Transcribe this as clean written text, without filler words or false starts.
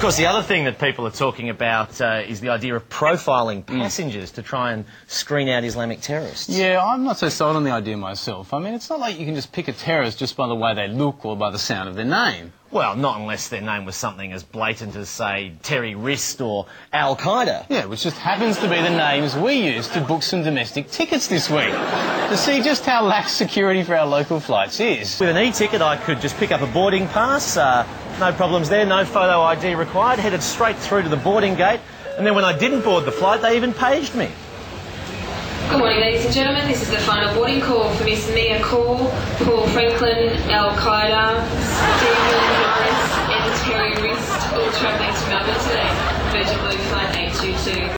course, the other thing that people are talking about is the idea of profiling passengers to try and screen out Islamic terrorists. Yeah, I'm not so sold on the idea myself. I mean, it's not like you can just pick a terrorist just by the way they look or by the sound of their name. Well, not unless their name was something as blatant as, say, Terry Wrist or Al-Qaeda. Yeah, which just happens to be the names we used to book some domestic tickets this week, to see just how lax security for our local flights is. With an e-ticket, I could just pick up a boarding pass, no problems there, no photo ID required, headed straight through to the boarding gate, and then when I didn't board the flight, they even paged me. Good morning, ladies and gentlemen. This is the final boarding call for Miss Mia Call, Paul Franklin, Al-Qaeda, Stephen Norris and Terry Wrist, all travelling to Melbourne today. Virgin Blue Flight 822.